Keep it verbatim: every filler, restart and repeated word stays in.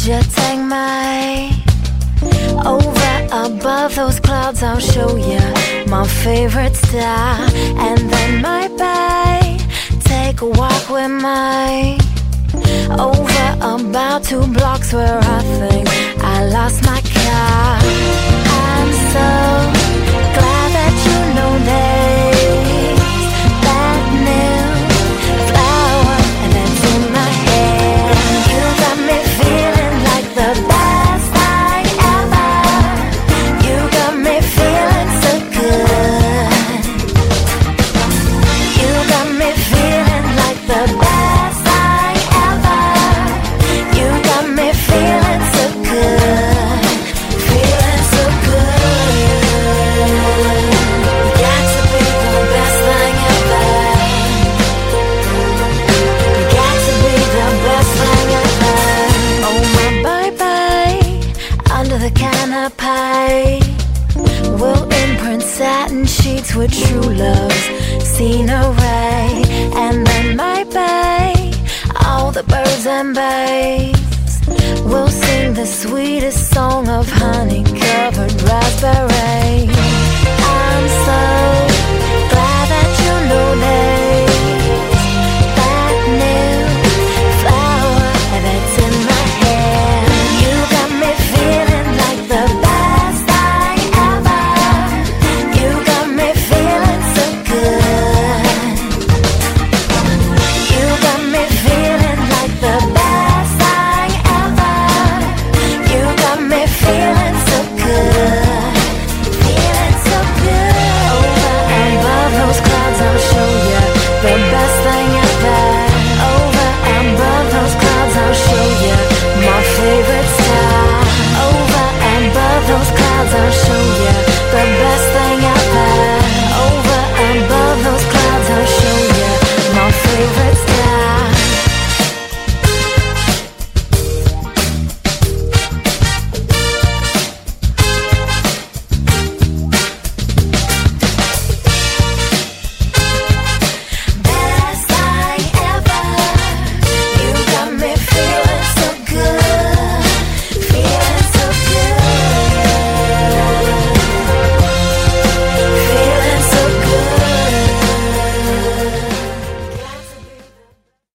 you take my over above those clouds? I'll show you my favorite star. And then my babe, take a walk with my over about two blocks where I think I lost my car. I'm so glad that you know this, that new flower, and that's in my hair. You got me feeling like the best thing ever. You got me feeling so good. You got me feeling like the best thing ever. You got me feeling so good, feeling so good. Got to be the best thing ever. Got to be the best thing ever. Oh my bye-bye, under the canopy, we'll imprint satin sheets with true love's scenery. And then my babe, all the birds and babes will sing the sweetest song of honey-covered raspberry.